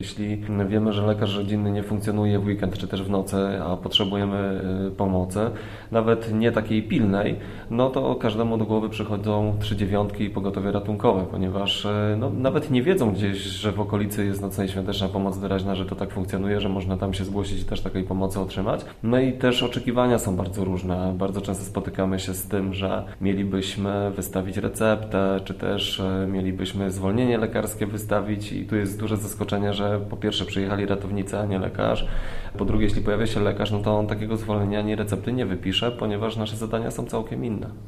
Jeśli wiemy, że lekarz rodzinny nie funkcjonuje w weekend czy też w nocy, a potrzebujemy pomocy, nawet nie takiej pilnej, no to każdemu do głowy przychodzą 3 dziewiątki i pogotowie ratunkowe, ponieważ nawet nie wiedzą gdzieś, że w okolicy jest nocna i świąteczna pomoc doraźna, że to tak funkcjonuje, że można tam się zgłosić i też takiej pomocy otrzymać. No i też oczekiwania są bardzo różne. Bardzo często spotykamy się z tym, że mielibyśmy wystawić receptę, czy też mielibyśmy zwolnienie lekarskie wystawić i tu jest duże zaskoczenie, że po pierwsze przyjechali ratownicy, a nie lekarz. Po drugie, jeśli pojawia się lekarz, no to on takiego zwolnienia ani recepty nie wypisze, ponieważ nasze zadania są całkiem inne.